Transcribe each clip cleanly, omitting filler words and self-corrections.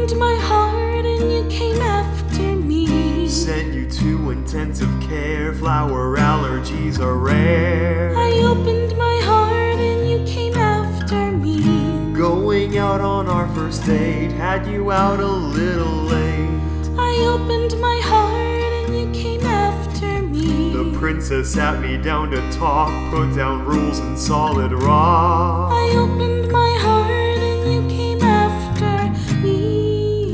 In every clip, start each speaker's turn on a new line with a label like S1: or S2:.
S1: opened my heart and you came after me.
S2: Sent you to intensive care, flower allergies are rare.
S1: I opened my heart and you came after me.
S2: Going out on our first date, had you out a little late.
S1: I opened my heart and you came after me.
S2: The princess sat me down to talk, put down rules in solid rock.
S1: I opened my heart and you came after me.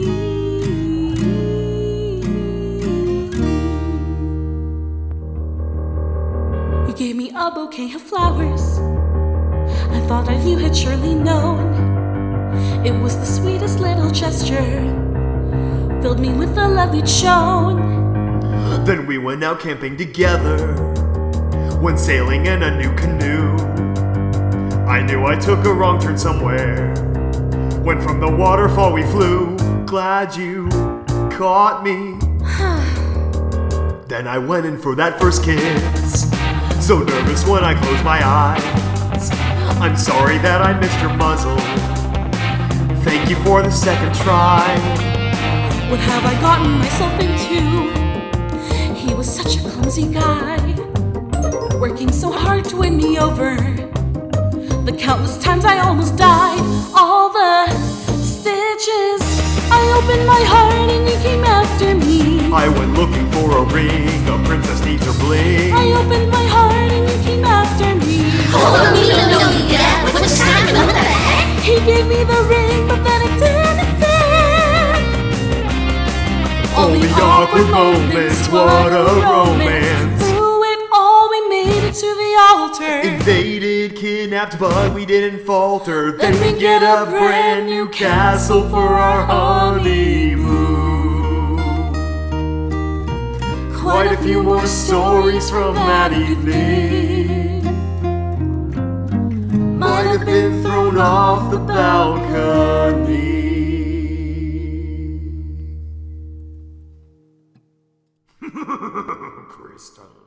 S1: You gave me a bouquet of flowers. I thought that you had surely known. It was the sweetest little gesture, filled me with the love you'd shown.
S2: Then we went out camping together, went sailing in a new canoe. I knew I took a wrong turn somewhere, when from the waterfall we flew. Glad you caught me. Then I went in for that first kiss, so nervous when I closed my eyes. I'm sorry that I missed your muzzle. Thank you for the second try.
S1: What have I gotten myself into? He was such a clumsy guy, working so hard to win me over. The countless times I almost died, all the stitches. I opened my heart and you came after me.
S2: I went looking for a ring, a princess needs her bling.
S1: I opened my heart and you came after me.
S3: Oh, we don't know you yet. We're just trying to know the heck.
S1: He gave me the ring, but then it didn't fit.
S2: All the awkward moments, what a romance.
S1: Through it all, we made it to the altar.
S2: Invaded, kidnapped, but we didn't falter. Then we get a brand new castle for our honeymoon. Quite a few more stories from that evening. Might have been thrown off the balcony. Crystal.